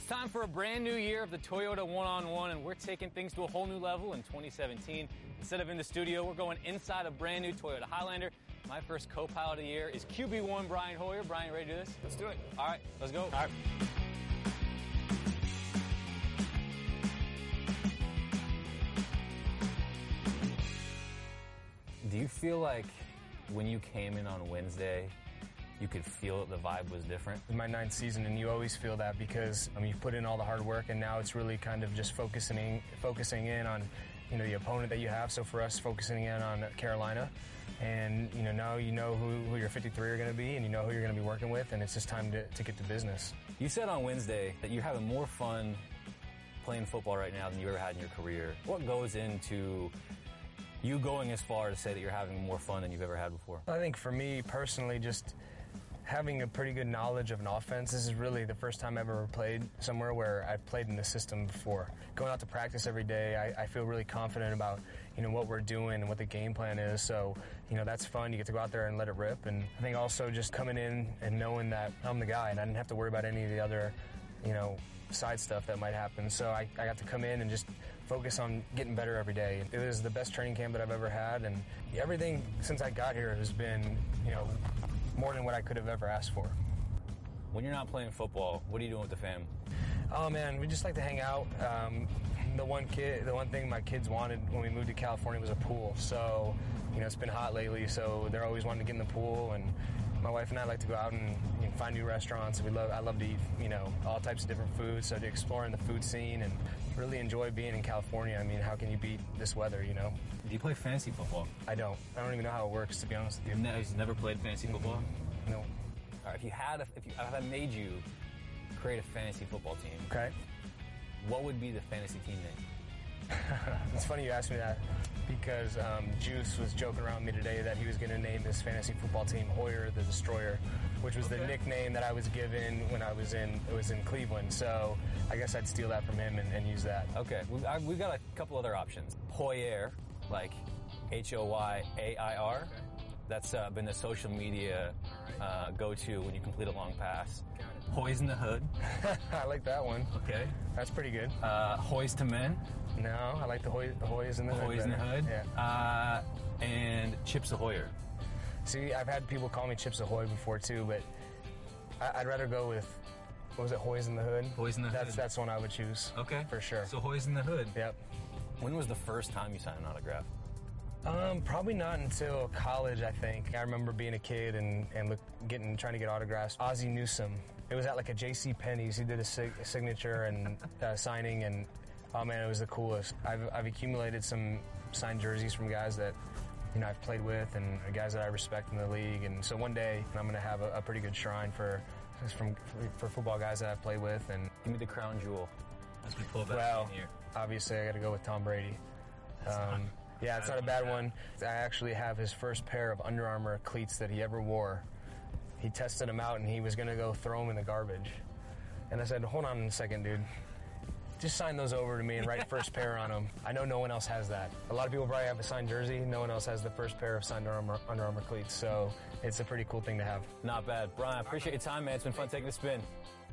It's time for a brand new year of the Toyota One-on-One, and we're taking things to a whole new level in 2017. Instead of in the studio, we're going inside a brand new Toyota Highlander. My first co-pilot of the year is QB1 Brian Hoyer. Brian, ready to do this? Let's do it. All right, let's go. All right. Do you feel like when you came in on Wednesday, you could feel that the vibe was different? It's my 9th season, and you always feel that because you've put in all the hard work, and now it's really kind of just focusing in on the opponent that you have. So for us, focusing in on Carolina, and now you know who your 53 are going to be, and you know who you're going to be working with, and it's just time to get to business. You said on Wednesday that you're having more fun playing football right now than you ever had in your career. What goes into you going as far to say that you're having more fun than you've ever had before? I think for me personally, just having a pretty good knowledge of an offense. This is really the first time I've ever played somewhere where I've played in the system before. Going out to practice every day, I feel really confident about what we're doing and what the game plan is. So that's fun. You get to go out there and let it rip. And I think also just coming in and knowing that I'm the guy and I didn't have to worry about any of the other side stuff that might happen. So I got to come in and just focus on getting better every day. It was the best training camp that I've ever had, and everything since I got here has been more than what I could have ever asked for. When you're not playing football, what are you doing with the fam? Oh man, we just like to hang out. The one thing my kids wanted when we moved to California was a pool. So it's been hot lately, so they're always wanting to get in the pool, and my wife and I like to go out and find new restaurants. I love to eat all types of different foods, so to exploring the food scene and really enjoy being in California. I mean, how can you beat this weather, Do you play fantasy football? I don't even know how it works, to be honest with you. You've never played fantasy football? No. All right, if I made you create a fantasy football team, okay, what would be the fantasy team name? It's funny you asked me that because Juice was joking around with me today that he was going to name his fantasy football team Hoyer the Destroyer, which was the nickname that I was given when it was in Cleveland. So I guess I'd steal that from him and use that. Okay, we've got a couple other options. Hoyer, like Hoyair. Okay. That's been the social media go-to when you complete a long pass. Hoys in the Hood. I like that one. Okay. That's pretty good. Hoys to Men. No, I like the Hoys in the Hood. Hoys in the Hood. Yeah. And Chips Ahoyer. See, I've had people call me Chips Ahoy before too, but I'd rather go with, what was it, Hoys in the Hood? Hoys in the Hood. That's one I would choose. Okay. For sure. So Hoys in the Hood. Yep. When was the first time you signed an autograph? Probably not until college, I think. I remember being a kid and trying to get autographs. Ozzie Newsome. It was at like a J.C. Penney's. He did a signature and signing, and oh man, it was the coolest. I've accumulated some signed jerseys from guys that I've played with and guys that I respect in the league. And so one day I'm going to have a pretty good shrine for football guys that I've played with. And give me the crown jewel. As we pull back well, in here. Obviously I got to go with Tom Brady. Yeah, it's not a bad one. I actually have his first pair of Under Armour cleats that he ever wore. He tested them out and he was going to go throw them in the garbage. And I said, hold on a second, dude. Just sign those over to me and write first pair on them. I know no one else has that. A lot of people probably have a signed jersey. No one else has the first pair of signed Under Armour cleats. So it's a pretty cool thing to have. Not bad. Brian, I appreciate your time, man. It's been fun taking a spin.